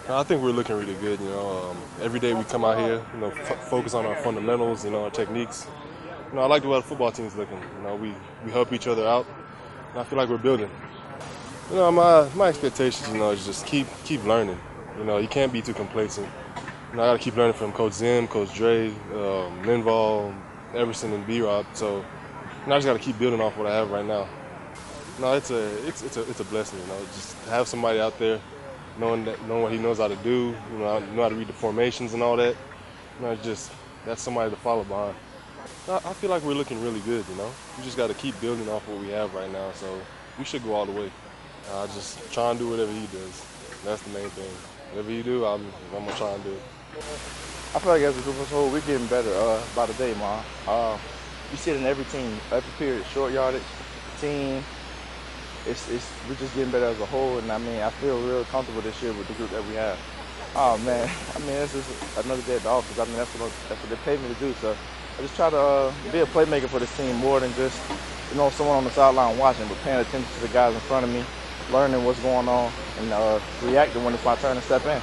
I think we're looking really good. Every day we come out here, focus on our fundamentals, our techniques. I like the way the football team's looking. We help each other out, and I feel like we're building. My expectations, is just keep learning. You can't be too complacent. I got to keep learning from Coach Zim, Coach Dre, Linval, Everson, and B-Rob. So, I just got to keep building off what I have right now. No, it's a blessing. Just to have somebody out there knowing what he knows how to do. Know how to read the formations and all that. That's somebody to follow behind. I feel like we're looking really good. We just got to keep building off what we have right now. So we should go all the way. Just try and do whatever he does. That's the main thing. Whatever he do, I'm gonna try and do it. I feel like as a group as a whole, we're getting better by the day, man. You see it in every team, every period, short yardage, team. We're just getting better as a whole, and I feel real comfortable this year with the group that we have. Oh man, it's just another day at the office. That's what they paid me to do. So I just try to be a playmaker for this team more than just someone on the sideline watching, but paying attention to the guys in front of me, learning what's going on, and reacting when it's my turn to step in.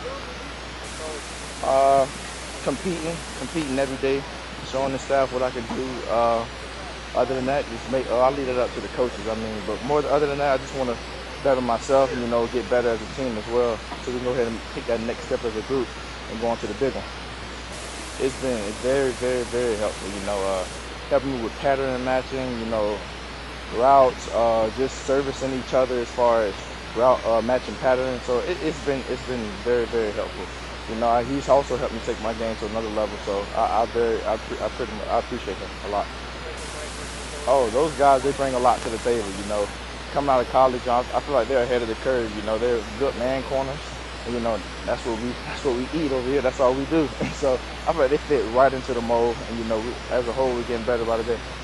Competing every day, showing the staff what I can do. Other than that, I'll leave it up to the coaches. But other than that, I just want to better myself and get better as a team as well, so we can go ahead and take that next step as a group and go on to the big one. It's been very, very, very helpful. Helping me with pattern matching, routes, just servicing each other as far as route matching patterns. So it's been very, very helpful. He's also helped me take my game to another level. So I appreciate him a lot. Oh, those guys, they bring a lot to the table. Coming out of college, I feel like they're ahead of the curve. They're good man corners. And, that's what we eat over here. That's all we do. So I feel like they fit right into the mold. And as a whole, we're getting better by the day.